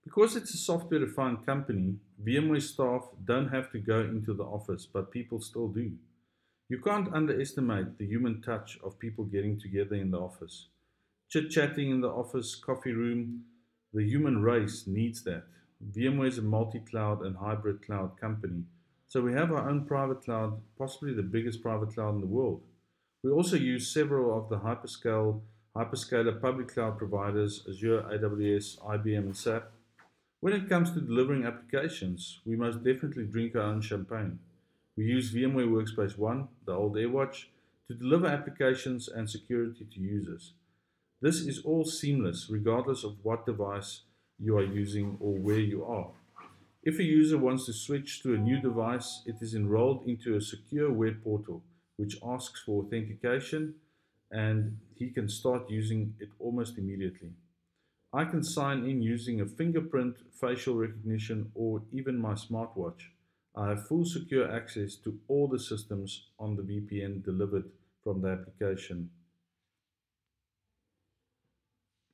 Because it's a software defined company, VMware staff don't have to go into the office, but people still do. You can't underestimate the human touch of people getting together in the office. Chit chatting in the office coffee room, the human race needs that. VMware is a multi cloud and hybrid cloud company, so we have our own private cloud, possibly the biggest private cloud in the world. We also use several of the hyperscaler public cloud providers, Azure, AWS, IBM, and SAP. When it comes to delivering applications, we most definitely drink our own champagne. We use VMware Workspace ONE, the old AirWatch, to deliver applications and security to users. This is all seamless regardless of what device you are using or where you are. If a user wants to switch to a new device, it is enrolled into a secure web portal which asks for authentication and he can start using it almost immediately. I can sign in using a fingerprint, facial recognition, or even my smartwatch. I have full secure access to all the systems on the VPN delivered from the application.